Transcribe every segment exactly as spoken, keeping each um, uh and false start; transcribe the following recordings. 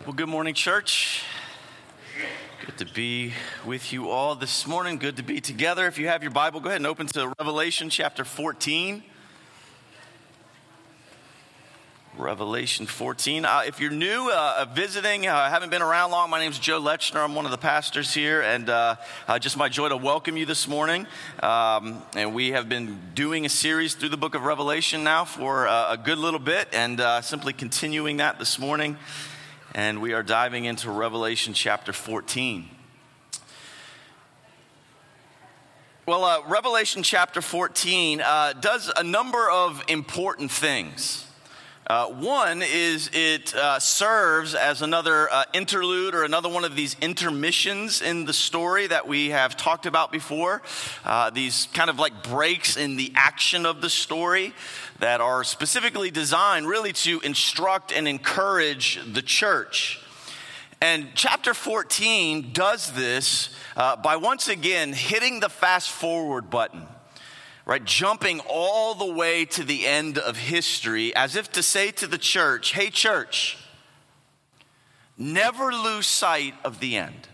Well, good morning, church. Good to be with you all this morning. Good to be together. If you have your Bible, go ahead and open to Revelation chapter fourteen. Revelation fourteen. Uh, if you're new, uh, visiting, uh, haven't been around long, my name is Joe Lechner. I'm one of the pastors here, and uh, uh, just my joy to welcome you this morning. Um, and we have been doing a series through the book of Revelation now for uh, a good little bit, and uh, simply continuing that this morning. And we are diving into Revelation chapter fourteen. Well, uh, Revelation chapter fourteen uh, does a number of important things. Uh, one is it uh, serves as another uh, interlude or another one of these intermissions in the story that we have talked about before. Uh, these kind of like breaks in the action of the story that are specifically designed really to instruct and encourage the church. And chapter fourteen does this uh, by once again hitting the fast forward button. Right, jumping all the way to the end of history as if to say to the church, hey church, never lose sight of the end.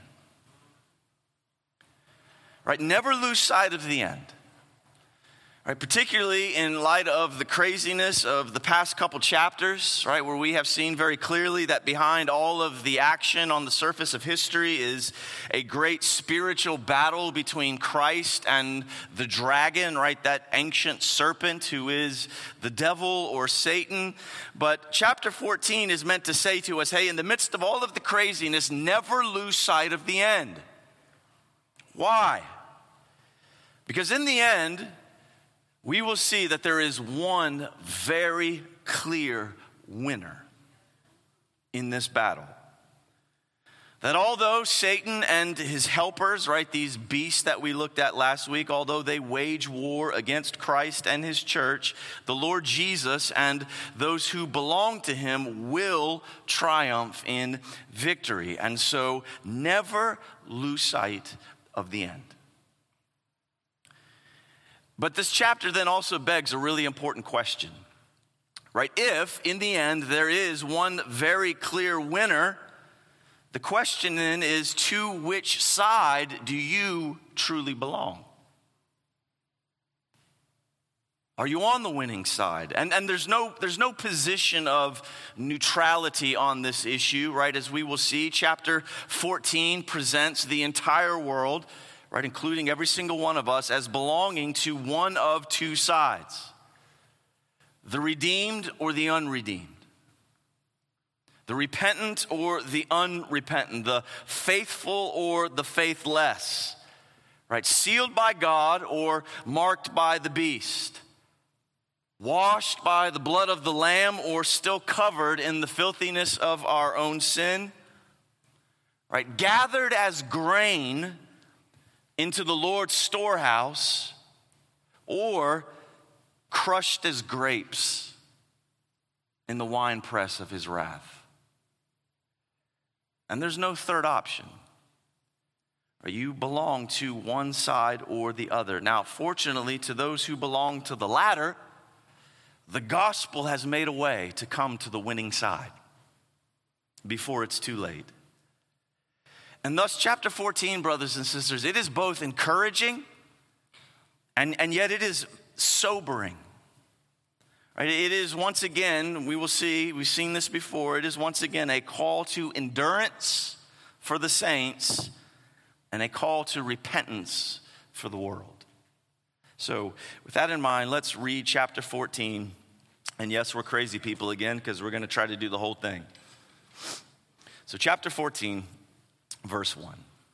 Right, never lose sight of the end. Right, particularly in light of the craziness of the past couple chapters, right, where we have seen very clearly that behind all of the action on the surface of history is a great spiritual battle between Christ and the dragon, right, that ancient serpent who is the devil or Satan. But chapter fourteen is meant to say to us, hey, in the midst of all of the craziness, never lose sight of the end. Why? Because in the end, we will see that there is one very clear winner in this battle. That although Satan and his helpers, right, these beasts that we looked at last week, although they wage war against Christ and his church, the Lord Jesus and those who belong to him will triumph in victory. And so never lose sight of the end. But this chapter then also begs a really important question, right? If, in the end, there is one very clear winner, the question then is, to which side do you truly belong? Are you on the winning side? And, and there's no, there's no position of neutrality on this issue, right? As we will see, chapter fourteen presents the entire world, right, including every single one of us, as belonging to one of two sides. The redeemed or the unredeemed. The repentant or the unrepentant. The faithful or the faithless. Right, sealed by God or marked by the beast. Washed by the blood of the Lamb or still covered in the filthiness of our own sin. Right, gathered as grain into the Lord's storehouse, or crushed as grapes in the winepress of his wrath. And there's no third option. You belong to one side or the other. Now, fortunately, to those who belong to the latter, the gospel has made a way to come to the winning side before it's too late. And thus, chapter fourteen, brothers and sisters, it is both encouraging and, and yet it is sobering. Right? It is once again, we will see, we've seen this before, it is once again a call to endurance for the saints and a call to repentance for the world. So, with that in mind, let's read chapter fourteen. And yes, we're crazy people again because we're going to try to do the whole thing. So, chapter fourteen. Verse one.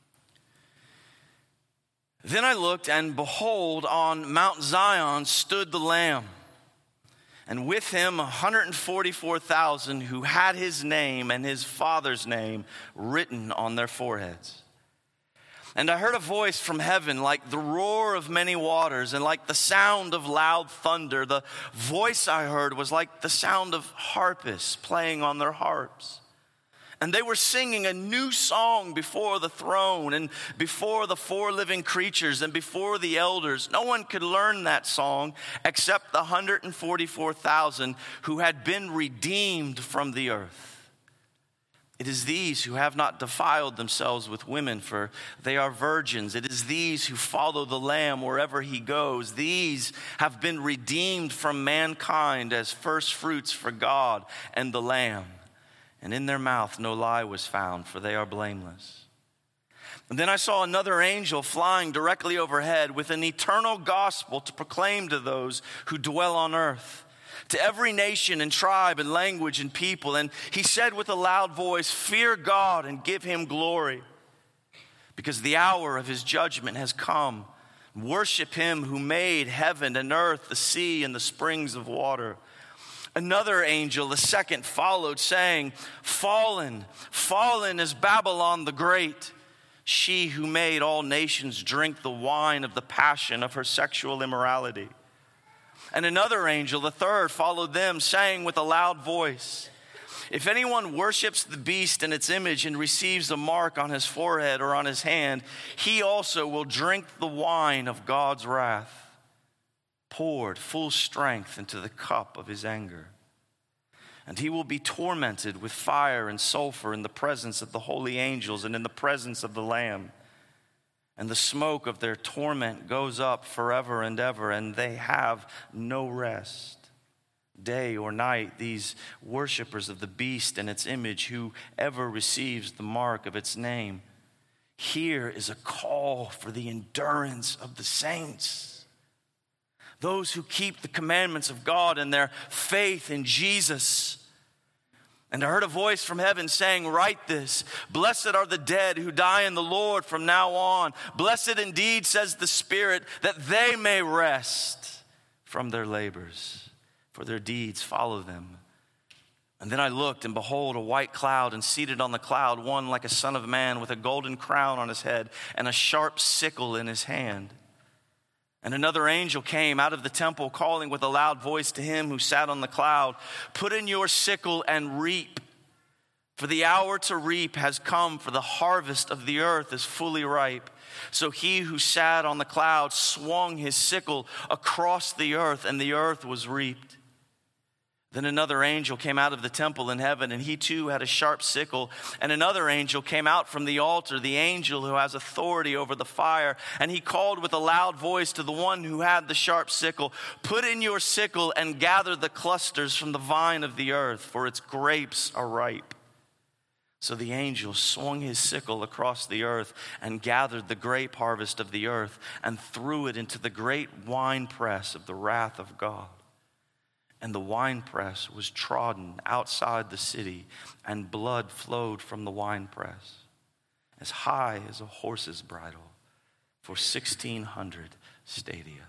Then I looked, and behold, on Mount Zion stood the Lamb, and with him one hundred forty-four thousand who had his name and his Father's name written on their foreheads. And I heard a voice from heaven like the roar of many waters and like the sound of loud thunder. The voice I heard was like the sound of harpists playing on their harps. And they were singing a new song before the throne and before the four living creatures and before the elders. No one could learn that song except the one hundred forty-four thousand who had been redeemed from the earth. It is these who have not defiled themselves with women, for they are virgins. It is these who follow the Lamb wherever he goes. These have been redeemed from mankind as first fruits for God and the Lamb. And in their mouth no lie was found, for they are blameless. And then I saw another angel flying directly overhead with an eternal gospel to proclaim to those who dwell on earth, to every nation and tribe and language and people. And he said with a loud voice, "Fear God and give him glory, because the hour of his judgment has come. Worship him who made heaven and earth, the sea and the springs of water." Another angel, the second, followed, saying, "Fallen, fallen is Babylon the Great, she who made all nations drink the wine of the passion of her sexual immorality." And another angel, the third, followed them, saying with a loud voice, "If anyone worships the beast and its image and receives a mark on his forehead or on his hand, he also will drink the wine of God's wrath, poured full strength into the cup of his anger. And he will be tormented with fire and sulfur in the presence of the holy angels and in the presence of the Lamb. And the smoke of their torment goes up forever and ever, and they have no rest. Day or night, these worshipers of the beast and its image, whoever receives the mark of its name. Here is a call for the endurance of the saints, those who keep the commandments of God and their faith in Jesus. And I heard a voice from heaven saying, "Write this, blessed are the dead who die in the Lord from now on. Blessed indeed, says the Spirit, that they may rest from their labors, for their deeds follow them." And then I looked, and behold, a white cloud, and seated on the cloud, one like a son of man, with a golden crown on his head and a sharp sickle in his hand. And another angel came out of the temple, calling with a loud voice to him who sat on the cloud, "Put in your sickle and reap, for the hour to reap has come, for the harvest of the earth is fully ripe." So he who sat on the cloud swung his sickle across the earth, and the earth was reaped. Then another angel came out of the temple in heaven, and he too had a sharp sickle. And another angel came out from the altar, the angel who has authority over the fire. And he called with a loud voice to the one who had the sharp sickle, "Put in your sickle and gather the clusters from the vine of the earth, for its grapes are ripe." So the angel swung his sickle across the earth and gathered the grape harvest of the earth and threw it into the great winepress of the wrath of God. And the winepress was trodden outside the city, and blood flowed from the winepress as high as a horse's bridle for sixteen hundred stadia.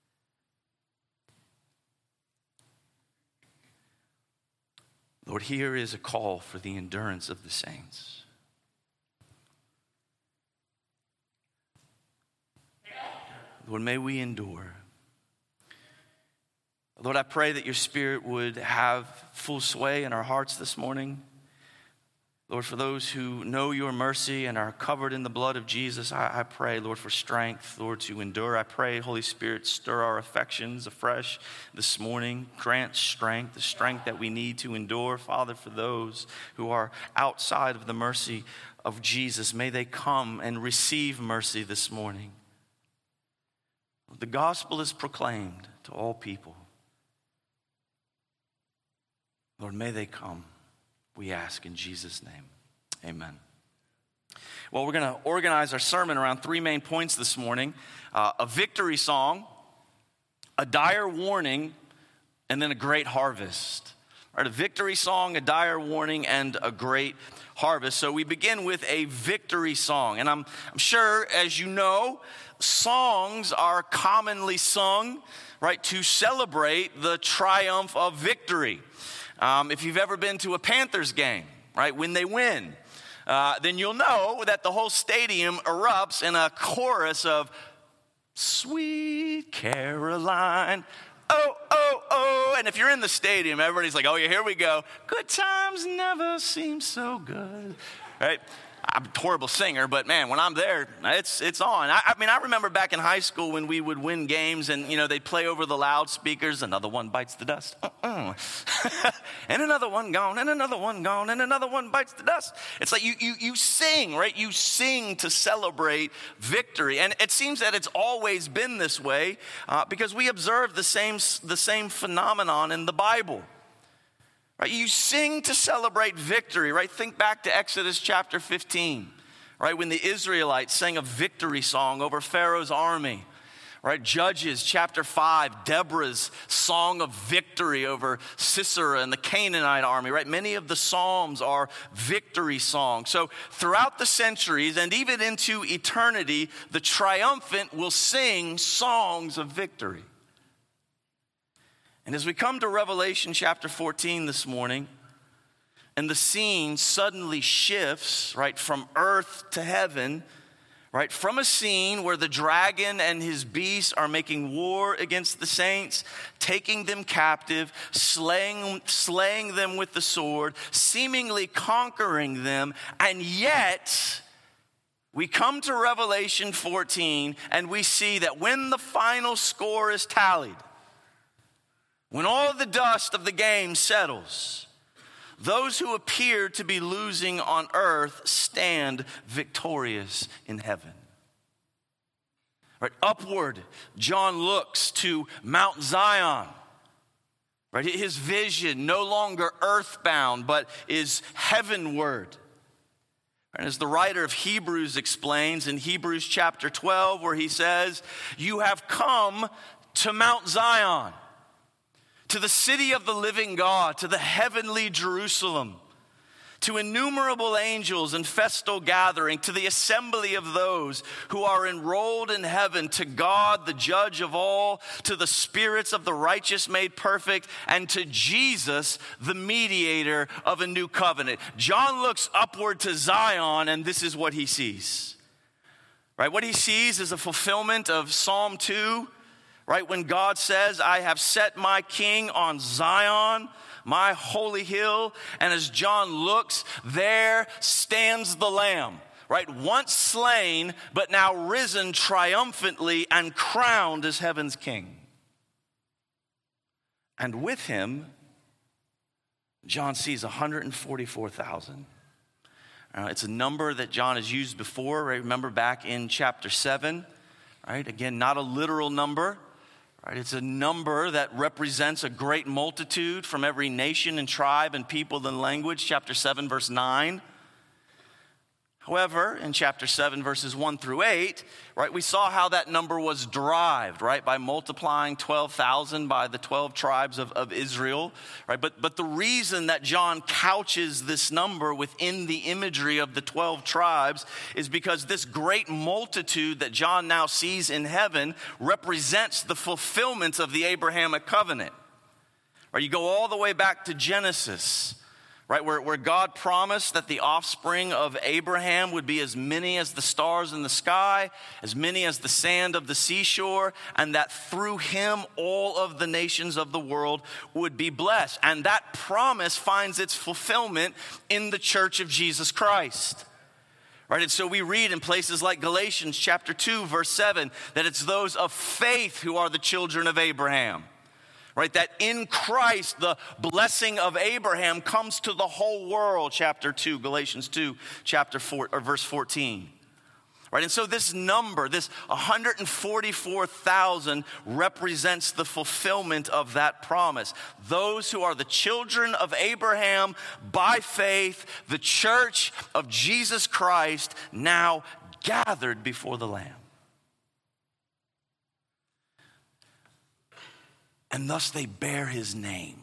Lord, here is a call for the endurance of the saints. Lord, may we endure. Lord, I pray that your Spirit would have full sway in our hearts this morning. Lord, for those who know your mercy and are covered in the blood of Jesus, I, I pray, Lord, for strength, Lord, to endure. I pray, Holy Spirit, stir our affections afresh this morning. Grant strength, the strength that we need to endure. Father, for those who are outside of the mercy of Jesus, may they come and receive mercy this morning. The gospel is proclaimed to all people. Lord, may they come, we ask in Jesus' name. Amen. Well, we're going to organize our sermon around three main points this morning. Uh, a victory song, a dire warning, and then a great harvest. All right, a victory song, a dire warning, and a great harvest. So we begin with a victory song. And I'm, I'm sure, as you know, songs are commonly sung, right, to celebrate the triumph of victory. Um, if you've ever been to a Panthers game, right, when they win, uh, then you'll know that the whole stadium erupts in a chorus of "Sweet Caroline, oh, oh, oh." And if you're in the stadium, everybody's like, "Oh yeah, here we go. Good times never seem so good," right? I'm a horrible singer, but man, when I'm there, it's it's on. I, I mean, I remember back in high school when we would win games and, you know, they'd play over the loudspeakers, another one bites the dust, uh-uh. and another one gone, and another one gone, and another one bites the dust. It's like you, you, you sing, right? You sing to celebrate victory. And it seems that it's always been this way uh, because we observe the same, the same phenomenon in the Bible. Right, you sing to celebrate victory, right? Think back to Exodus chapter fifteen, right? When the Israelites sang a victory song over Pharaoh's army, right? Judges chapter five, Deborah's song of victory over Sisera and the Canaanite army, right? Many of the Psalms are victory songs. So throughout the centuries and even into eternity, the triumphant will sing songs of victory. And as we come to Revelation chapter fourteen this morning, and the scene suddenly shifts, right, from earth to heaven, right, from a scene where the dragon and his beast are making war against the saints, taking them captive, slaying, slaying them with the sword, seemingly conquering them, and yet we come to Revelation fourteen and we see that when the final score is tallied, when all the dust of the game settles, those who appear to be losing on earth stand victorious in heaven. Right, upward, John looks to Mount Zion. Right, his vision no longer earthbound, but is heavenward. And as the writer of Hebrews explains in Hebrews chapter twelve, where he says, "You have come to Mount Zion, to the city of the living God, to the heavenly Jerusalem, to innumerable angels in festal gathering, to the assembly of those who are enrolled in heaven, to God, the judge of all, to the spirits of the righteous made perfect, and to Jesus, the mediator of a new covenant." John looks upward to Zion, and this is what he sees. Right? What he sees is a fulfillment of Psalm two. Right, when God says, "I have set my king on Zion, my holy hill," and as John looks, there stands the Lamb, right, once slain, but now risen triumphantly and crowned as heaven's king. And with him, John sees one hundred forty-four thousand. Uh, it's a number that John has used before, right? Remember back in chapter seven, right? Again, not a literal number. Right, it's a number that represents a great multitude from every nation and tribe and people and language, chapter seven, verse nine. However, in chapter seven, verses one through eight, right, we saw how that number was derived, right, by multiplying twelve thousand by the twelve tribes of, of Israel, right? But, but the reason that John couches this number within the imagery of the twelve tribes is because this great multitude that John now sees in heaven represents the fulfillment of the Abrahamic covenant. Right, you go all the way back to Genesis, right, where, where God promised that the offspring of Abraham would be as many as the stars in the sky, as many as the sand of the seashore, and that through him all of the nations of the world would be blessed. And that promise finds its fulfillment in the church of Jesus Christ. Right, and so we read in places like Galatians chapter two, verse seven, that it's those of faith who are the children of Abraham. Right, that in Christ, the blessing of Abraham comes to the whole world, chapter two, Galatians two, chapter four, or verse fourteen. Right, and so this number, this one hundred forty-four thousand, represents the fulfillment of that promise. Those who are the children of Abraham by faith, the church of Jesus Christ, now gathered before the Lamb. And thus they bear his name.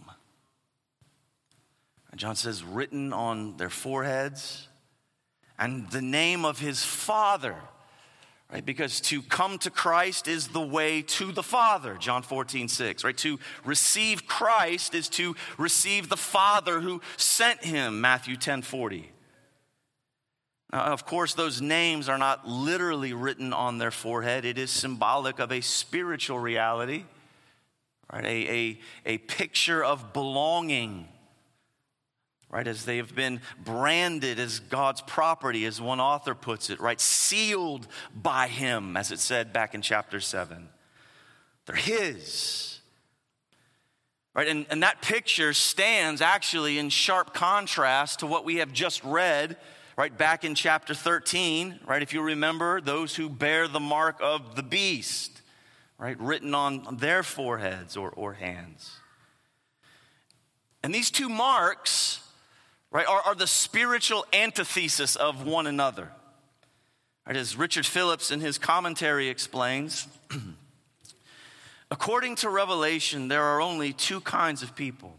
And John says, written on their foreheads, and the name of his Father, right? Because to come to Christ is the way to the Father, John fourteen six, right? To receive Christ is to receive the Father who sent him, Matthew ten forty. Now, of course, those names are not literally written on their forehead. It is symbolic of a spiritual reality. Right, a, a, a picture of belonging, right? As they have been branded as God's property, as one author puts it, right? Sealed by him, as it said back in chapter seven. They're his. Right? And, and that picture stands actually in sharp contrast to what we have just read, right, back in chapter thirteen, right? If you remember, those who bear the mark of the beast, right, written on their foreheads or, or hands. And these two marks, right, are, are the spiritual antithesis of one another. Right, as Richard Phillips in his commentary explains, according to Revelation, there are only two kinds of people.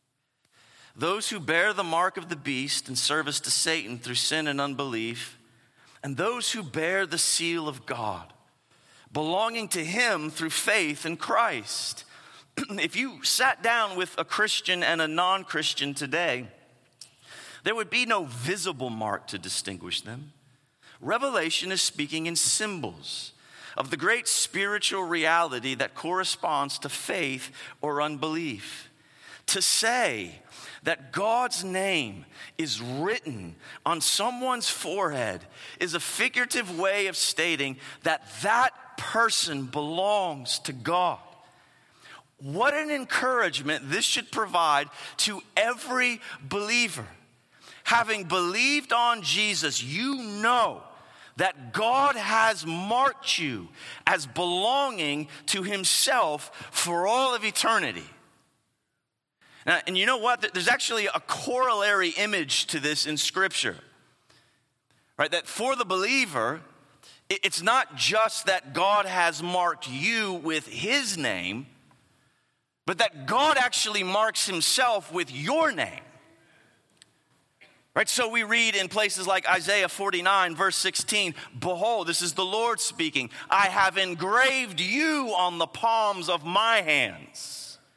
Those who bear the mark of the beast in service to Satan through sin and unbelief, and those who bear the seal of God, belonging to him through faith in Christ. If you sat down with a Christian and a non-Christian today, there would be no visible mark to distinguish them. Revelation is speaking in symbols of the great spiritual reality that corresponds to faith or unbelief. To say that God's name is written on someone's forehead is a figurative way of stating that that person belongs to God. What an encouragement this should provide to every believer. Having believed on Jesus, you know that God has marked you as belonging to himself for all of eternity. Now, and you know what? There's actually a corollary image to this in Scripture. Right? That for the believer, it's not just that God has marked you with his name, but that God actually marks himself with your name. Right? So we read in places like Isaiah forty-nine, verse sixteen, behold, this is the Lord speaking, I have engraved you on the palms of my hands.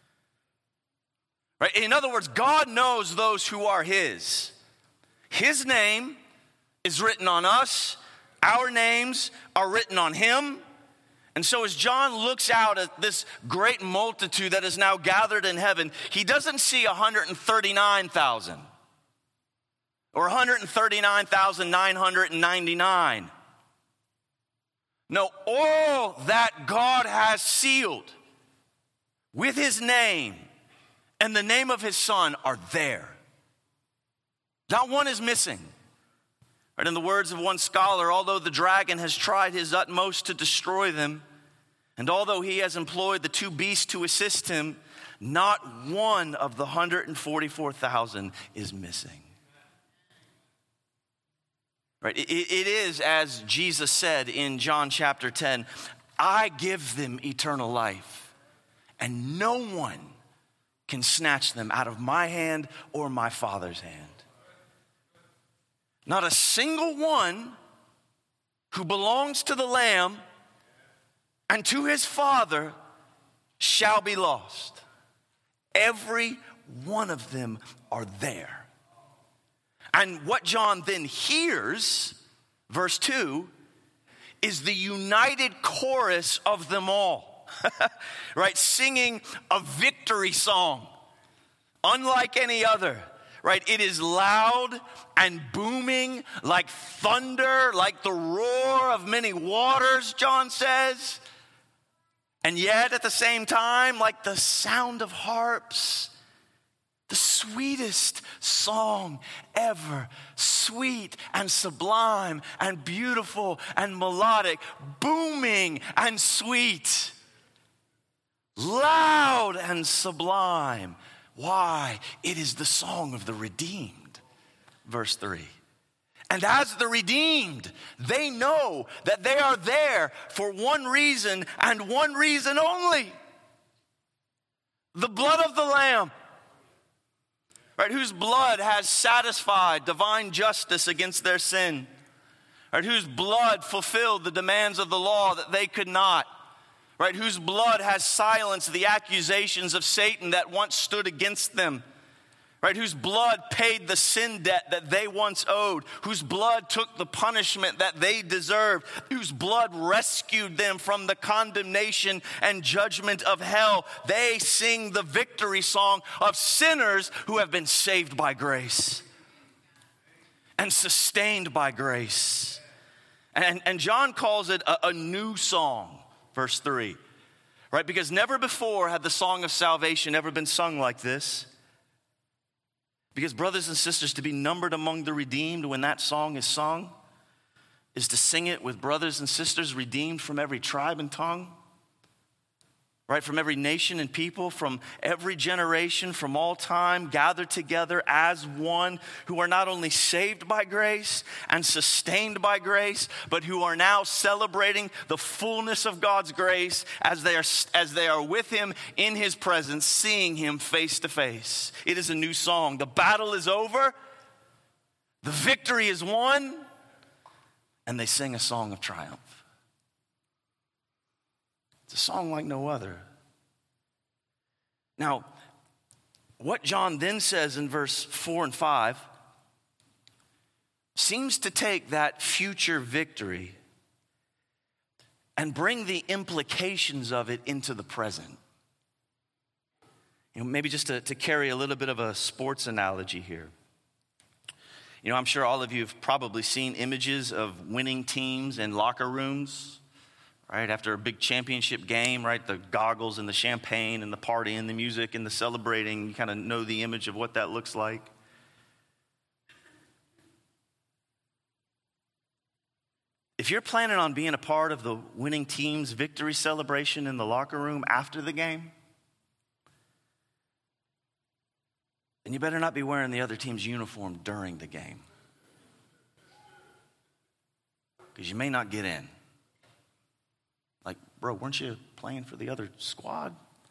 Right? In other words, God knows those who are his. His name is written on us. Our names are written on him. And so as John looks out at this great multitude that is now gathered in heaven, he doesn't see one hundred thirty-nine thousand or one hundred thirty-nine thousand nine hundred ninety-nine. No, all that God has sealed with his name and the name of his Son are there. Not one is missing. Right, in the words of one scholar, although the dragon has tried his utmost to destroy them, and although he has employed the two beasts to assist him, not one of the one hundred forty-four thousand is missing. Right, it, it is as Jesus said in John chapter ten, I give them eternal life, and no one can snatch them out of my hand or my Father's hand. Not a single one who belongs to the Lamb and to his Father shall be lost. Every one of them are there. And what John then hears, verse two, is the united chorus of them all. Right, singing a victory song, unlike any other. Right, it is loud and booming like thunder, like the roar of many waters, John says. And yet at the same time, like the sound of harps, the sweetest song ever, sweet and sublime and beautiful and melodic, booming and sweet. Loud and sublime. Why? It is the song of the redeemed. Verse three. And as the redeemed, they know that they are there for one reason and one reason only. The blood of the Lamb. Right, whose blood has satisfied divine justice against their sin. Right, whose blood fulfilled the demands of the law that they could not. Right, whose blood has silenced the accusations of Satan that once stood against them. right? Whose blood paid the sin debt that they once owed, whose blood took the punishment that they deserved, whose blood rescued them from the condemnation and judgment of hell. They sing the victory song of sinners who have been saved by grace and sustained by grace. And, and John calls it a, a new song, verse three, right? Because never before had the song of salvation ever been sung like this. Because brothers and sisters, to be numbered among the redeemed when that song is sung is to sing it with brothers and sisters redeemed from every tribe and tongue, right? From every nation and people, from every generation, from all time, gathered together as one, who are not only saved by grace and sustained by grace, but who are now celebrating the fullness of God's grace as they are, as they are with him in his presence, seeing him face to face. It is a new song. The battle is over. The victory is won. And they sing a song of triumph. It's a song like no other. Now, what John then says in verse four and five seems to take that future victory and bring the implications of it into the present. You know, maybe just to, to carry a little bit of a sports analogy here. You know, I'm sure all of you have probably seen images of winning teams in locker rooms. Right, after a big championship game, right, the goggles and the champagne and the party and the music and the celebrating, you kind of know the image of what that looks like. If you're planning on being a part of the winning team's victory celebration in the locker room after the game, then you better not be wearing the other team's uniform during the game, because you may not get in. Like, bro, weren't you playing for the other squad?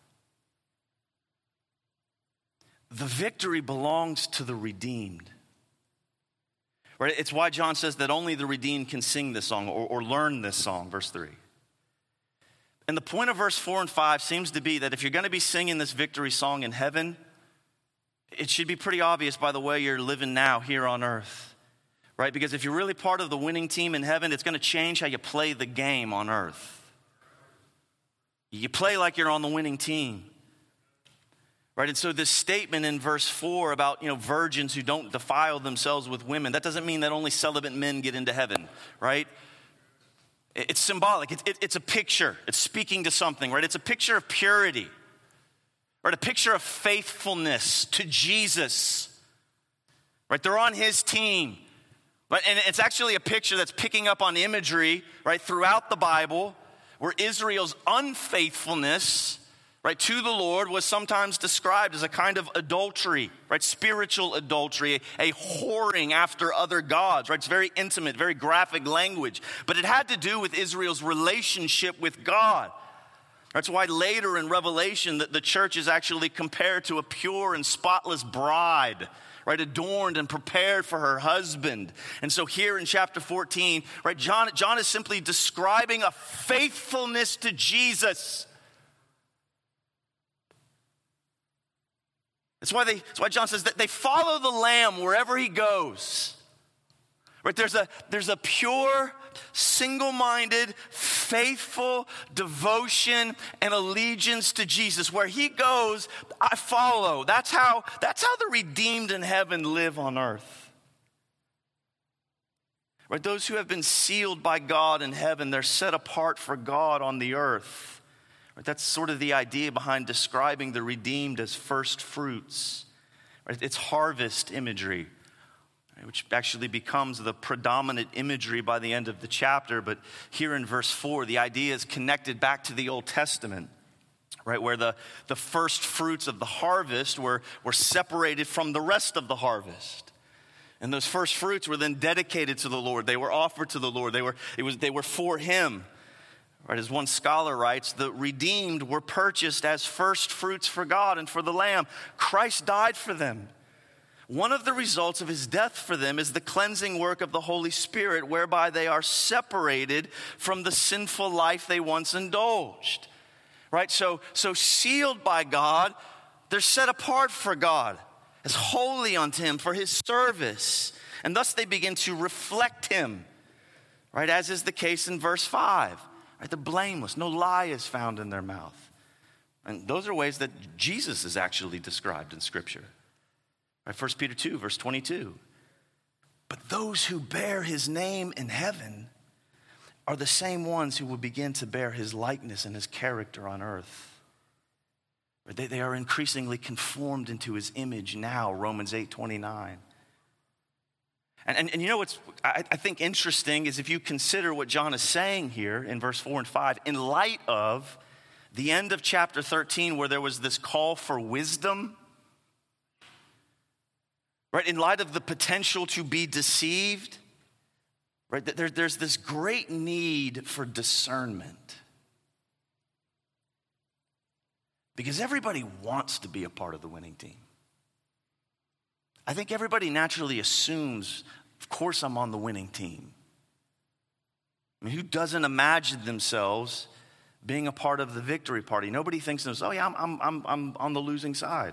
The victory belongs to the redeemed. Right? It's why John says that only the redeemed can sing this song or, or learn this song, verse three. And the point of verse four and five seems to be that if you're going to be singing this victory song in heaven, it should be pretty obvious by the way you're living now here on earth. Right? Because if you're really part of the winning team in heaven, it's going to change how you play the game on earth. You play like you're on the winning team. Right? And so this statement in verse four about, you know, virgins who don't defile themselves with women, that doesn't mean that only celibate men get into heaven, right? It's symbolic. It's, it, it's a picture. It's speaking to something, right? It's a picture of purity, right? A picture of faithfulness to Jesus, right? They're on his team, right? And it's actually a picture that's picking up on imagery, right, throughout the Bible, where Israel's unfaithfulness, right, to the Lord was sometimes described as a kind of adultery, right, spiritual adultery, a whoring after other gods, right? It's very intimate, very graphic language, but it had to do with Israel's relationship with God. That's why later in Revelation that the church is actually compared to a pure and spotless bride, right, adorned and prepared for her husband. And so here in chapter fourteen, right, John, John is simply describing a faithfulness to Jesus. That's why they, that's why John says that they follow the Lamb wherever he goes. Right, there's a, there's a pure, single-minded, faithful devotion and allegiance to Jesus. Where he goes, I follow. That's how, that's how the redeemed in heaven live on earth. Right, those who have been sealed by God in heaven, they're set apart for God on the earth. Right, that's sort of the idea behind describing the redeemed as first fruits. Right, it's harvest imagery, which actually becomes the predominant imagery by the end of the chapter. But here in verse four, the idea is connected back to the Old Testament, right, where the, the first fruits of the harvest were, were separated from the rest of the harvest. And those first fruits were then dedicated to the Lord. They were offered to the Lord. They were, it was, they were for him. Right, as one scholar writes, the redeemed were purchased as first fruits for God and for the Lamb. Christ died for them. One of the results of his death for them is the cleansing work of the Holy Spirit, whereby they are separated from the sinful life they once indulged. Right? So, so sealed by God, they're set apart for God. as holy unto him for his service. And thus they begin to reflect him, right? As is the case in verse five. Right? They're blameless. No lie is found in their mouth. And those are ways that Jesus is actually described in Scripture. Right? First Peter two, verse twenty-two. But those who bear his name in heaven are the same ones who will begin to bear his likeness and his character on earth. They, they are increasingly conformed into his image now, Romans eight twenty-nine. And, and, and you know what's, I, I think, interesting is if you consider what John is saying here in verse four and five, in light of the end of chapter thirteen where there was this call for wisdom, right? In light of the potential to be deceived, right? There, there's this great need for discernment. Because everybody wants to be a part of the winning team. I think everybody naturally assumes, of course I'm on the winning team. I mean, who doesn't imagine themselves being a part of the victory party? Nobody thinks to themselves, oh yeah, I'm, I'm, I'm, I'm on the losing side.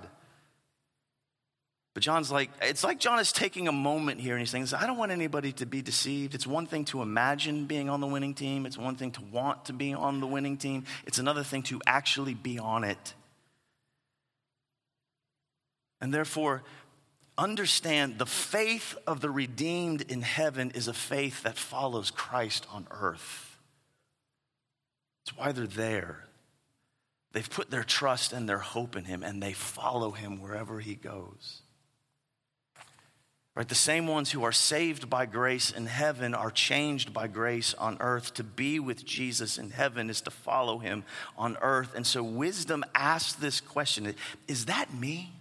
But John's like, it's like John is taking a moment here and he's saying, I don't want anybody to be deceived. It's one thing to imagine being on the winning team. It's one thing to want to be on the winning team. It's another thing to actually be on it. And therefore, understand the faith of the redeemed in heaven is a faith that follows Christ on earth. It's why they're there. They've put their trust and their hope in him, and they follow him wherever he goes. Right? The same ones who are saved by grace in heaven are changed by grace on earth. To be with Jesus in heaven is to follow him on earth. And so wisdom asks this question, is that me?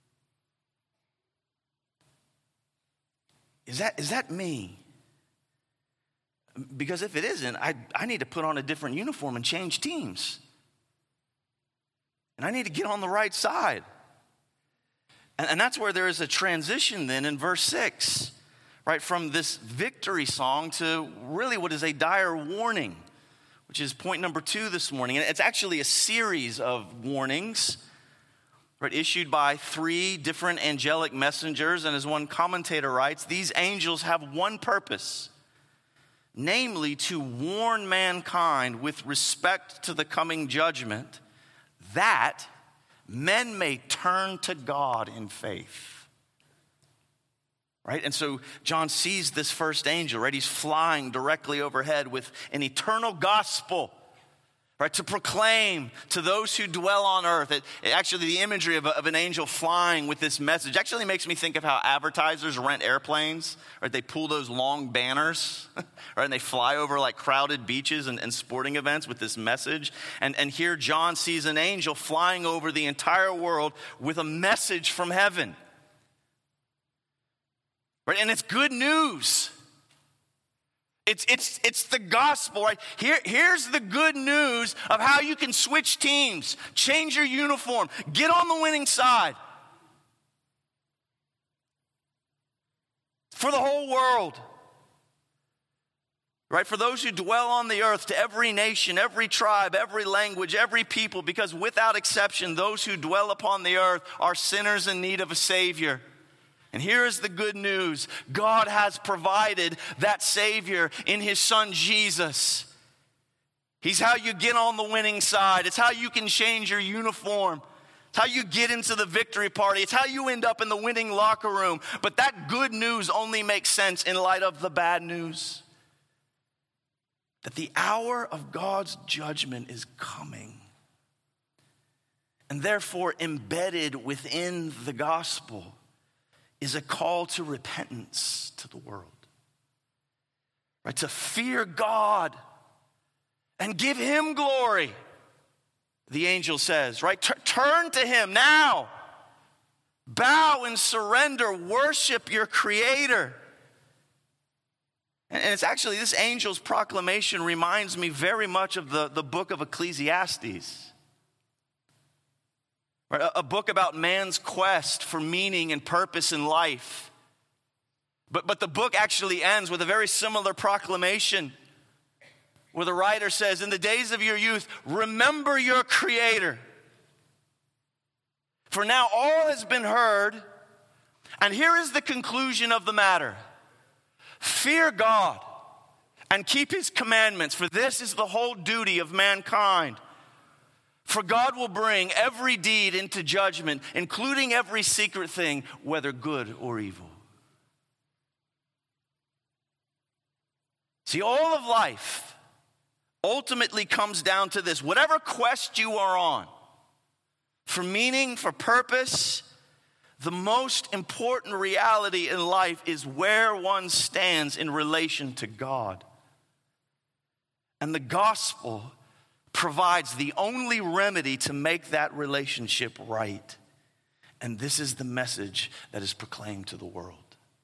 Is that, is that me? Because if it isn't, I, I need to put on a different uniform and change teams. And I need to get on the right side. And, and that's where there is a transition then in verse six, right? From this victory song to really what is a dire warning, which is point number two this morning. And it's actually a series of warnings, right, issued by three different angelic messengers. And as one commentator writes, these angels have one purpose, namely to warn mankind with respect to the coming judgment, that men may turn to God in faith. Right? And so John sees this first angel, right? He's flying directly overhead with an eternal gospel, right, to proclaim to those who dwell on earth. It, it actually, the imagery of, a, of an angel flying with this message actually makes me think of how advertisers rent airplanes, right? They pull those long banners, right, and they fly over like crowded beaches and, and sporting events with this message. And, and here John sees an angel flying over the entire world with a message from heaven. Right? And it's good news. It's, it's, it's the gospel, right? Here, here's the good news of how you can switch teams, change your uniform, get on the winning side. For the whole world. Right? For those who dwell on the earth, to every nation, every tribe, every language, every people, because without exception, those who dwell upon the earth are sinners in need of a Savior. And here is the good news. God has provided that Savior in his Son, Jesus. He's how you get on the winning side. It's how you can change your uniform. It's how you get into the victory party. It's how you end up in the winning locker room. But that good news only makes sense in light of the bad news. That the hour of God's judgment is coming. And therefore, embedded within the gospel is a call to repentance to the world. Right? To fear God and give him glory, the angel says, right? T- turn to him now. Bow and surrender. Worship your Creator. And it's actually, this angel's proclamation reminds me very much of the, the book of Ecclesiastes. A book about man's quest for meaning and purpose in life. But, but the book actually ends with a very similar proclamation where the writer says, in the days of your youth, remember your Creator. For now all has been heard, And here is the conclusion of the matter. Fear God and keep his commandments, for this is the whole duty of mankind. For God will bring every deed into judgment, including every secret thing, whether good or evil. See, all of life ultimately comes down to this. Whatever quest you are on, for meaning, for purpose, the most important reality in life is where one stands in relation to God. And the gospel provides the only remedy to make that relationship right. And this is the message that is proclaimed to the world.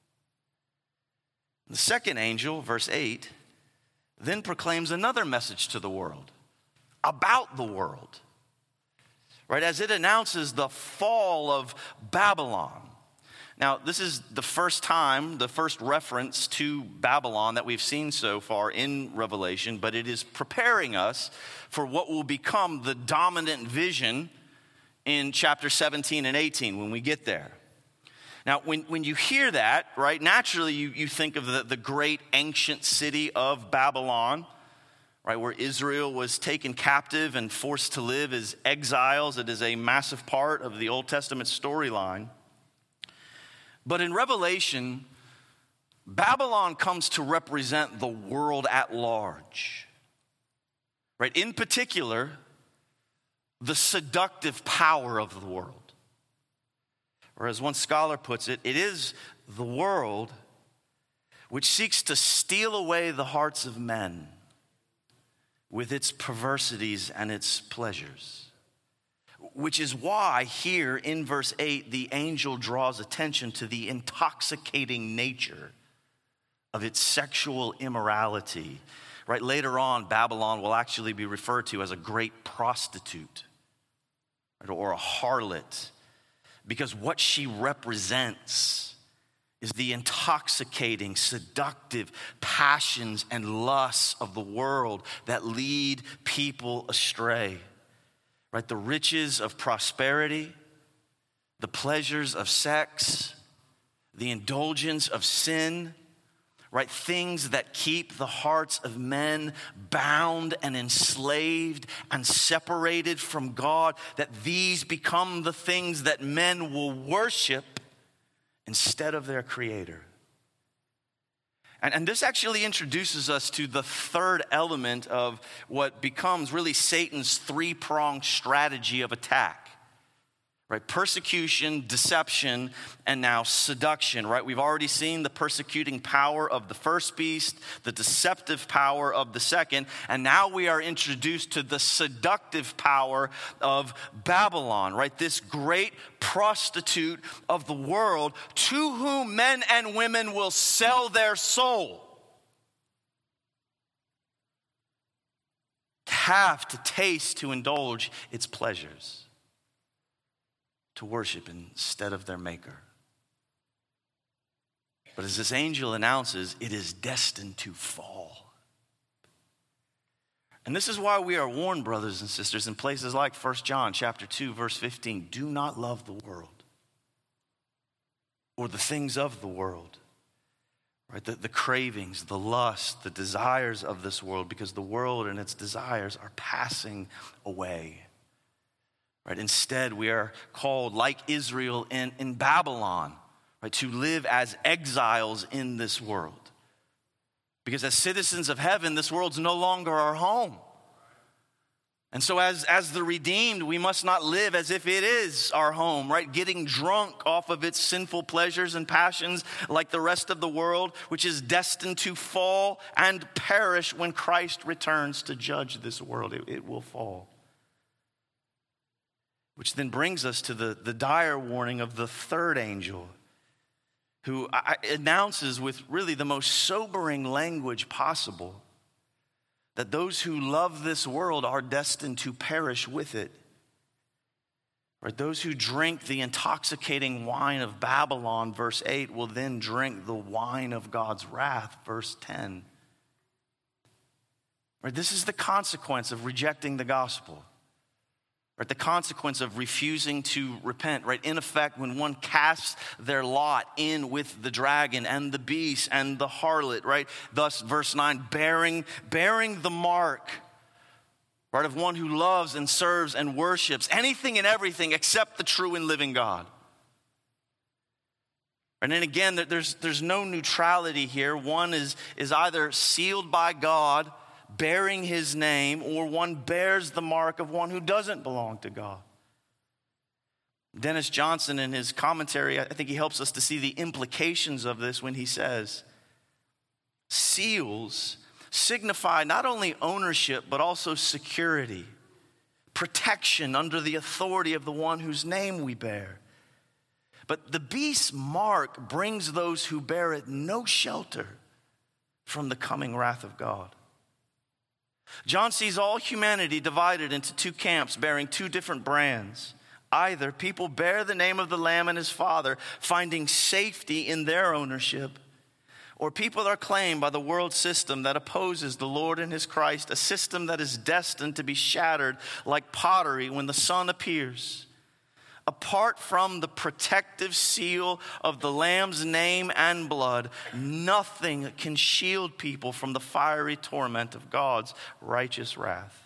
The second angel, verse eight, then proclaims another message to the world about the world. Right, as it announces the fall of Babylon. Now, this is the first time, the first reference to Babylon that we've seen so far in Revelation, but it is preparing us for what will become the dominant vision in chapter seventeen and eighteen when we get there. Now, when, when you hear that, right, naturally you, you think of the, the great ancient city of Babylon, right, where Israel was taken captive and forced to live as exiles. It is a massive part of the Old Testament storyline. But in Revelation, Babylon comes to represent the world at large. Right? In particular, the seductive power of the world. Or as one scholar puts it, it is the world which seeks to steal away the hearts of men with its perversities and its pleasures. Which is why here in verse eight, the angel draws attention to the intoxicating nature of its sexual immorality. Right, later on, Babylon will actually be referred to as a great prostitute, right, or a harlot, because what she represents is the intoxicating, seductive passions and lusts of the world that lead people astray. Right, the riches of prosperity, the pleasures of sex, the indulgence of sin, right, things that keep the hearts of men bound and enslaved and separated from God, that these become the things that men will worship instead of their Creator. And, and this actually introduces us to the third element of what becomes really Satan's three-pronged strategy of attack. Right, persecution, deception, and now seduction, right? We've already seen the persecuting power of the first beast, the deceptive power of the second, and now we are introduced to the seductive power of Babylon, right? This great prostitute of the world to whom men and women will sell their soul. To have, to taste, to indulge its pleasures. To worship instead of their maker. But as this angel announces, it is destined to fall. And this is why we are warned, brothers and sisters, in places like First John chapter two, verse fifteen, do not love the world or the things of the world. Right? The, the cravings, the lust, the desires of this world, because the world and its desires are passing away. Right, instead, we are called, like Israel in, in Babylon, right, to live as exiles in this world. Because as citizens of heaven, this world's no longer our home. And so as, as the redeemed, we must not live as if it is our home, right? Getting drunk off of its sinful pleasures and passions like the rest of the world, which is destined to fall and perish when Christ returns to judge this world. It, it will fall. Which then brings us to the, the dire warning of the third angel, who announces with really the most sobering language possible that those who love this world are destined to perish with it. Right? Those who drink the intoxicating wine of Babylon, verse eight, will then drink the wine of God's wrath, verse ten. Right? This is the consequence of rejecting the gospel. Right, the consequence of refusing to repent, right? In effect, when one casts their lot in with the dragon and the beast and the harlot, right? Thus, verse nine, bearing, bearing the mark, right, of one who loves and serves and worships anything and everything except the true and living God. And then again, there's, there's no neutrality here. One is, is either sealed by God, bearing his name, or one bears the mark of one who doesn't belong to God. Dennis Johnson, in his commentary, I think he helps us to see the implications of this when he says, seals signify not only ownership, but also security, protection under the authority of the one whose name we bear. But the beast's mark brings those who bear it no shelter from the coming wrath of God. John sees all humanity divided into two camps bearing two different brands. Either people bear the name of the Lamb and his Father, finding safety in their ownership, or people are claimed by the world system that opposes the Lord and his Christ, a system that is destined to be shattered like pottery when the sun appears. Apart from the protective seal of the Lamb's name and blood, nothing can shield people from the fiery torment of God's righteous wrath.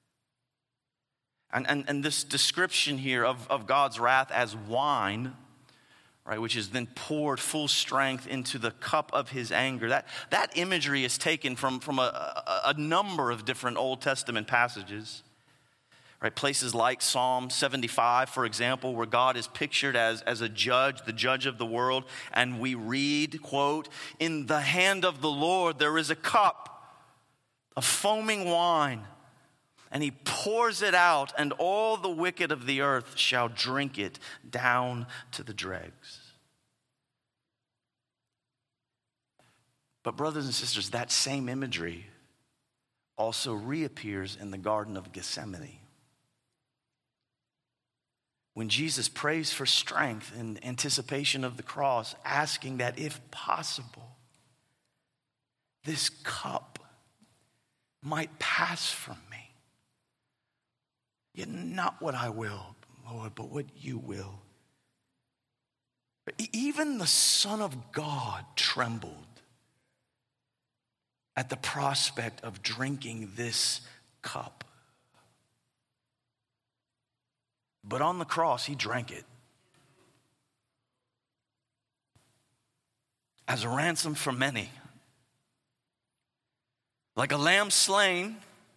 And, and, and this description here of, of God's wrath as wine, right, which is then poured full strength into the cup of his anger, that, that imagery is taken from, from a, a, a number of different Old Testament passages. Right, places like Psalm seventy-five, for example, where God is pictured as, as a judge, the judge of the world. And we read, quote, "In the hand of the Lord there is a cup of foaming wine, and he pours it out, and all the wicked of the earth shall drink it down to the dregs." But brothers and sisters, that same imagery also reappears in the Garden of Gethsemane, when Jesus prays for strength in anticipation of the cross, asking that if possible, this cup might pass from me. Yet not what I will, Lord, but what you will. Even the Son of God trembled at the prospect of drinking this cup. But on the cross, he drank it as a ransom for many. Like a lamb slain,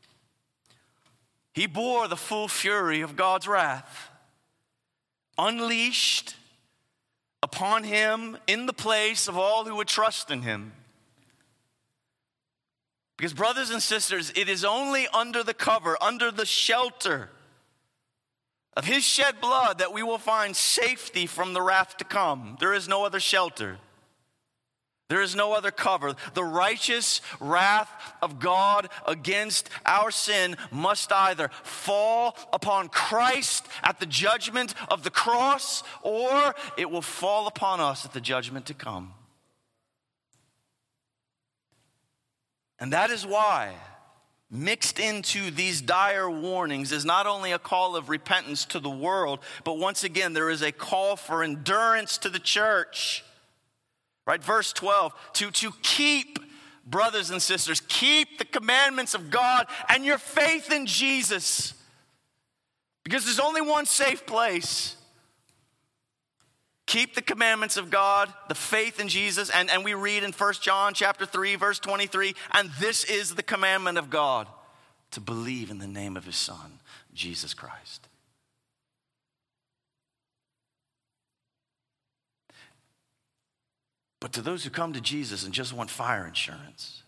he bore the full fury of God's wrath, unleashed upon him in the place of all who would trust in him. Because brothers and sisters, it is only under the cover, under the shelter of his shed blood that we will find safety from the wrath to come. There is no other shelter. There is no other cover. The righteous wrath of God against our sin must either fall upon Christ at the judgment of the cross, or it will fall upon us at the judgment to come. And that is why mixed into these dire warnings is not only a call of repentance to the world, but once again, there is a call for endurance to the church. Right, verse twelve, to, to keep, brothers and sisters, keep the commandments of God and your faith in Jesus. Because there's only one safe place. Keep the commandments of God, the faith in Jesus, and, and we read in First John chapter three, verse twenty-three, and this is the commandment of God, to believe in the name of his Son, Jesus Christ. But to those who come to Jesus and just want fire insurance,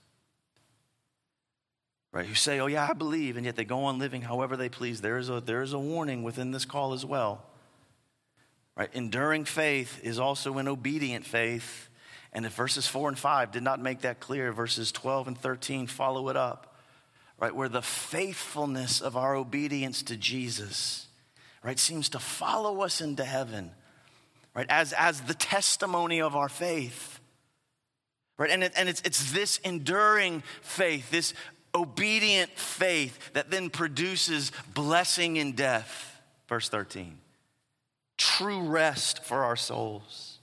right, who say, oh yeah, I believe, and yet they go on living however they please, there is a, there is a warning within this call as well. Right, enduring faith is also an obedient faith. And if verses four and five did not make that clear, verses twelve and thirteen follow it up. Right, where the faithfulness of our obedience to Jesus, right, seems to follow us into heaven. Right, as, as the testimony of our faith. Right, and, it, and it's, it's this enduring faith, this obedient faith that then produces blessing in death. Verse thirteen. True rest for our souls.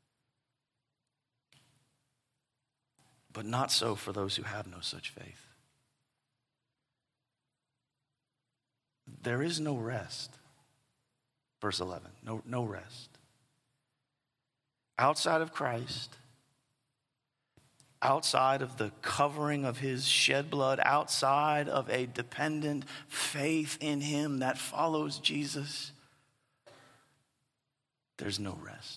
But not so for those who have no such faith. There is no rest. Verse eleven. No, no rest. Outside of Christ, outside of the covering of his shed blood, outside of a dependent faith in him that follows Jesus, there's no rest.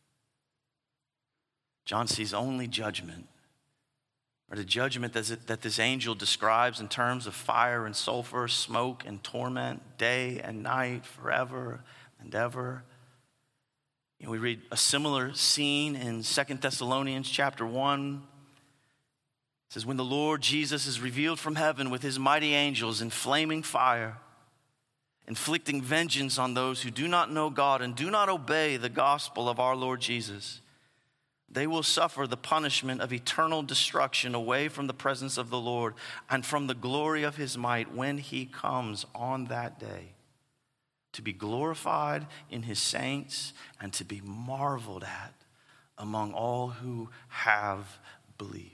John sees only judgment, or the judgment that this angel describes in terms of fire and sulfur, smoke and torment, day and night, forever and ever. You know, we read a similar scene in Second Thessalonians chapter one. It says, when the Lord Jesus is revealed from heaven with his mighty angels in flaming fire, inflicting vengeance on those who do not know God and do not obey the gospel of our Lord Jesus, they will suffer the punishment of eternal destruction away from the presence of the Lord and from the glory of his might when he comes on that day, to be glorified in his saints and to be marveled at among all who have believed.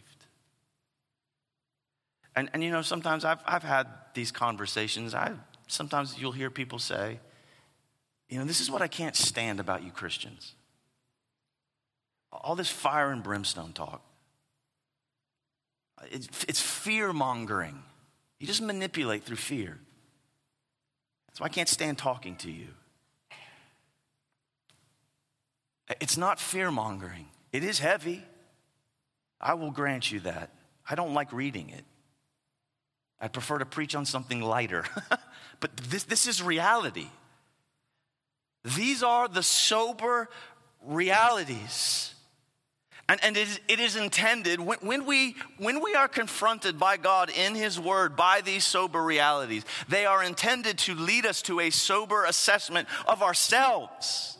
And, and you know, sometimes I've, I've had these conversations. I Sometimes you'll hear people say, you know, this is what I can't stand about you Christians. All this fire and brimstone talk. It's, it's fear-mongering. You just manipulate through fear. That's why I can't stand talking to you. It's not fear-mongering. It is heavy. I will grant you that. I don't like reading it. I prefer to preach on something lighter. But this, this is reality. These are the sober realities. And, and it, is, it is intended, when, when, we, when we are confronted by God in his word by these sober realities, they are intended to lead us to a sober assessment of ourselves.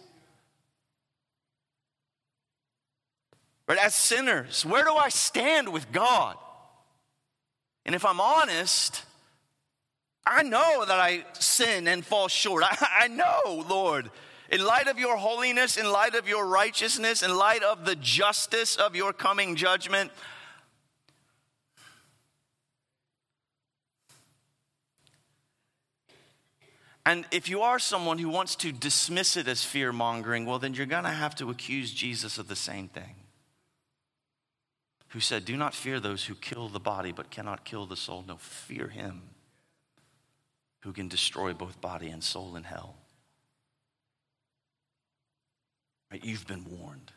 But as sinners, where do I stand with God? And if I'm honest, I know that I sin and fall short. I, I know, Lord, in light of your holiness, in light of your righteousness, in light of the justice of your coming judgment, and if you are someone who wants to dismiss it as fear-mongering, well, then you're going to have to accuse Jesus of the same thing. Who said, do not fear those who kill the body but cannot kill the soul. No, fear him who can destroy both body and soul in hell. Right? You've been warned.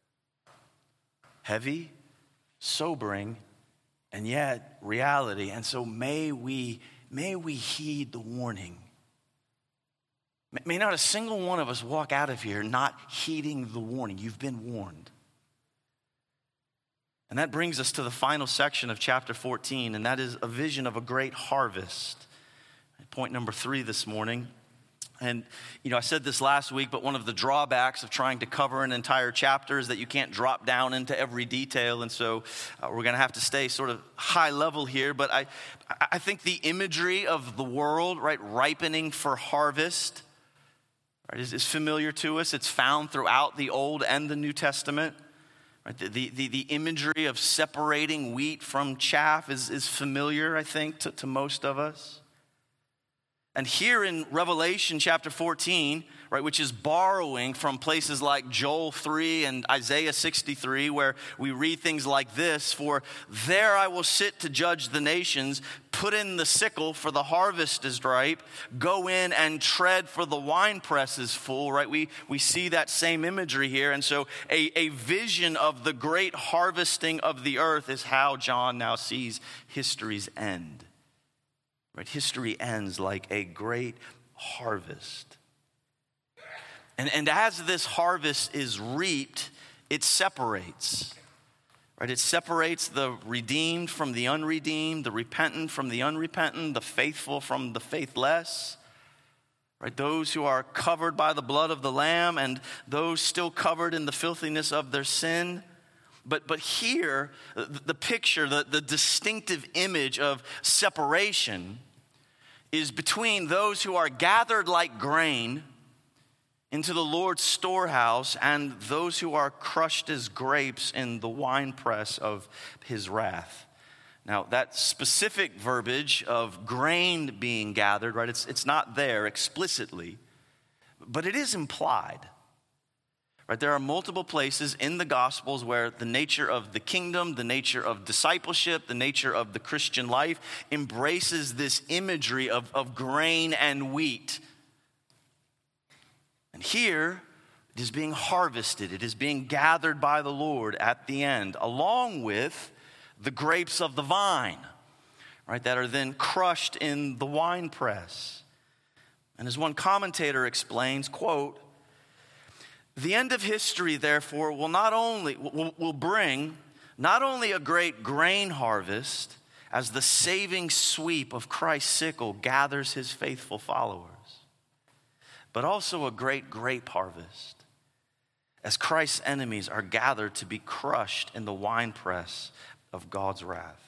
Heavy, sobering, and yet reality. And so may we, may we heed the warning. May not a single one of us walk out of here not heeding the warning. You've been warned. And that brings us to the final section of chapter fourteen, and that is a vision of a great harvest. Point number three this morning. And, you know, I said this last week, but one of the drawbacks of trying to cover an entire chapter is that you can't drop down into every detail. And so uh, we're going to have to stay sort of high level here. But I, I think the imagery of the world, right, ripening for harvest, right, is, is familiar to us. It's found throughout the Old and the New Testament. Right, the, the, the imagery of separating wheat from chaff is, is familiar, I think, to, to most of us. And here in Revelation chapter fourteen, right, which is borrowing from places like Joel three and Isaiah sixty-three, where we read things like this, for there I will sit to judge the nations, put in the sickle for the harvest is ripe, go in and tread for the winepress is full, right? We, we see that same imagery here. And so a, a vision of the great harvesting of the earth is how John now sees history's end. Right? History ends like a great harvest. And, and as this harvest is reaped, it separates. Right? It separates the redeemed from the unredeemed, the repentant from the unrepentant, the faithful from the faithless. Right? Those who are covered by the blood of the Lamb and those still covered in the filthiness of their sin. But but here, the, the picture, the, the distinctive image of separation is between those who are gathered like grain into the Lord's storehouse and those who are crushed as grapes in the winepress of his wrath. Now, that specific verbiage of grain being gathered, right, it's, it's not there explicitly, but it is implied. Right, there are multiple places in the Gospels where the nature of the kingdom, the nature of discipleship, the nature of the Christian life embraces this imagery of, of grain and wheat. And here, it is being harvested. It is being gathered by the Lord at the end, along with the grapes of the vine, right, that are then crushed in the winepress. And as one commentator explains, quote, "The end of history, therefore, will not only will, will bring not only a great grain harvest as the saving sweep of Christ's sickle gathers his faithful followers, but also a great grape harvest as Christ's enemies are gathered to be crushed in the winepress of God's wrath."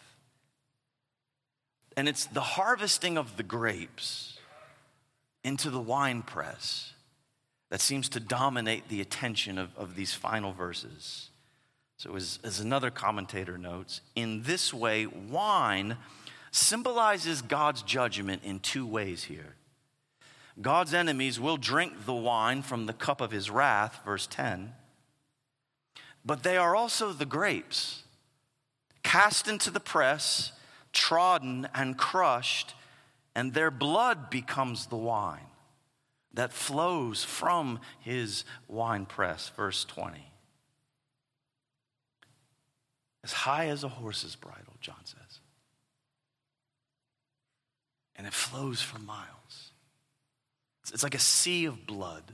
And it's the harvesting of the grapes into the winepress that seems to dominate the attention of, of these final verses. So as, as another commentator notes, in this way, wine symbolizes God's judgment in two ways here. God's enemies will drink the wine from the cup of his wrath, verse ten, but they are also the grapes, cast into the press, trodden and crushed, and their blood becomes the wine that flows from his winepress, verse twenty. As high as a horse's bridle, John says. And it flows for miles. It's like a sea of blood.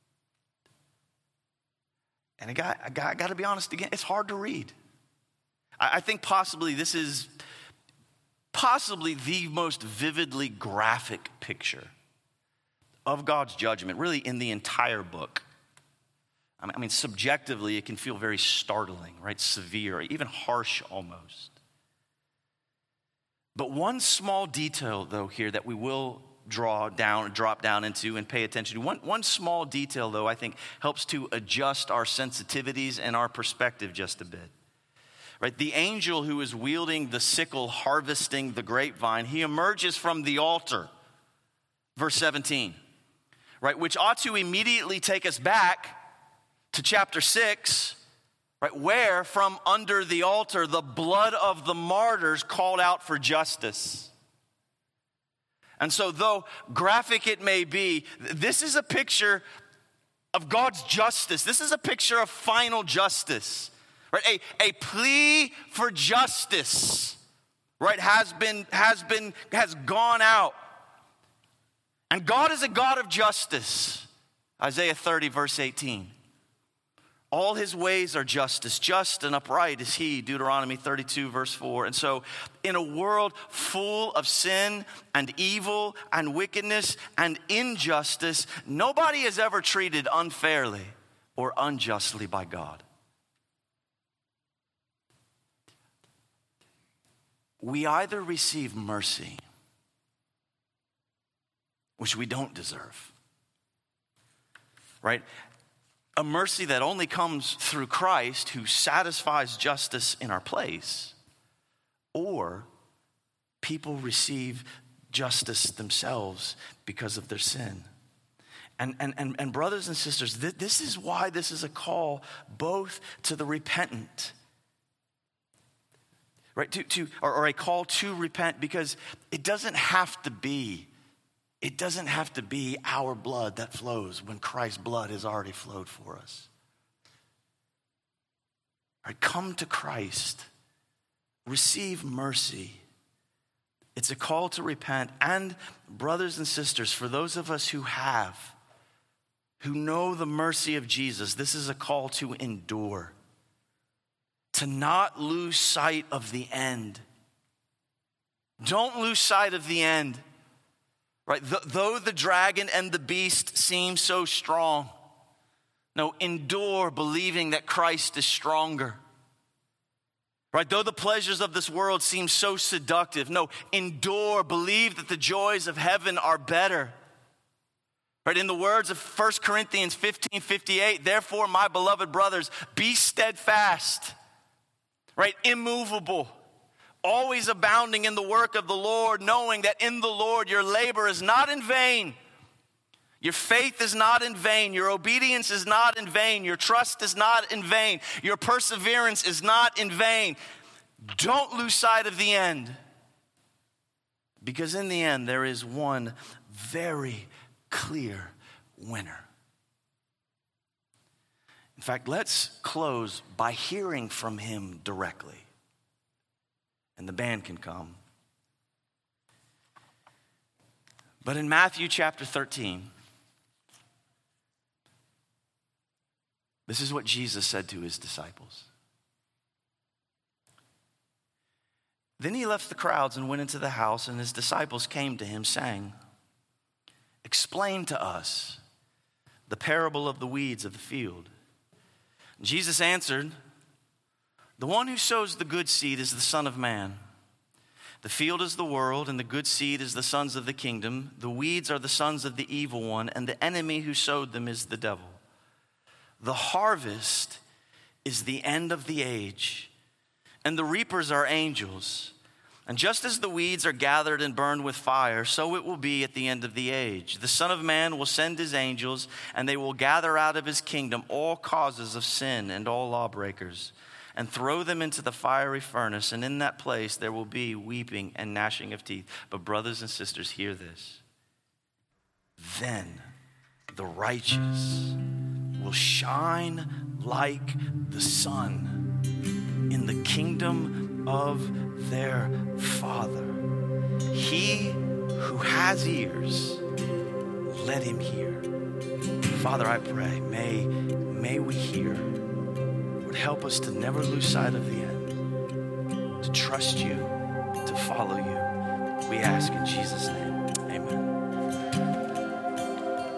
And I got, I got, I got to be honest again, it's hard to read. I, I think possibly this is possibly the most vividly graphic picture of God's judgment, really in the entire book. I mean, subjectively, it can feel very startling, right? Severe, even harsh almost. But one small detail, though, here that we will draw down, drop down into and pay attention to. One, one small detail, though, I think helps to adjust our sensitivities and our perspective just a bit. Right? The angel who is wielding the sickle, harvesting the grapevine, he emerges from the altar. Verse seventeen. Right? Which ought to immediately take us back to chapter six, right, where from under the altar the blood of the martyrs called out for justice. And so though graphic it may be, this is a picture of God's justice. This is a picture of final justice. Right? A, a plea for justice, right, has been, has been, has gone out. And God is a God of justice. Isaiah thirty, verse eighteen. All his ways are justice. Just and upright is he, Deuteronomy thirty-two, verse four. And so in a world full of sin and evil and wickedness and injustice, nobody is ever treated unfairly or unjustly by God. We either receive mercy, which we don't deserve, right? A mercy that only comes through Christ, who satisfies justice in our place, or people receive justice themselves because of their sin. And, and, and, and brothers and sisters, th- this is why this is a call both to the repentant, right? To, to or, or a call to repent, because it doesn't have to be It doesn't have to be our blood that flows when Christ's blood has already flowed for us. All right, come to Christ. Receive mercy. It's a call to repent. And brothers and sisters, for those of us who have, who know the mercy of Jesus, this is a call to endure. To not lose sight of the end. Don't lose sight of the end. Right, though the dragon and the beast seem so strong, no, endure believing that Christ is stronger. Right? Though the pleasures of this world seem so seductive, no, endure, believe that the joys of heaven are better. Right? In the words of First Corinthians fifteen fifty-eight, therefore, my beloved brothers, be steadfast, right? Immovable, always abounding in the work of the Lord, knowing that in the Lord your labor is not in vain. Your faith is not in vain. Your obedience is not in vain. Your trust is not in vain. Your perseverance is not in vain. Don't lose sight of the end. Because in the end, there is one very clear winner. In fact, let's close by hearing from him directly. And the band can come. But in Matthew chapter thirteen, this is what Jesus said to his disciples. Then he left the crowds and went into the house, and his disciples came to him, saying, explain to us the parable of the weeds of the field. And Jesus answered, the one who sows the good seed is the Son of Man. The field is the world, and the good seed is the sons of the kingdom. The weeds are the sons of the evil one, and the enemy who sowed them is the devil. The harvest is the end of the age, and the reapers are angels. And just as the weeds are gathered and burned with fire, so it will be at the end of the age. The Son of Man will send his angels, and they will gather out of his kingdom all causes of sin and all lawbreakers, and throw them into the fiery furnace. And in that place there will be weeping and gnashing of teeth. But brothers and sisters, hear this. Then the righteous will shine like the sun in the kingdom of their Father. He who has ears, let him hear. Father, I pray, may, may we hear. Lord, help us to never lose sight of the end, to trust you, to follow you. We ask in Jesus' name, amen.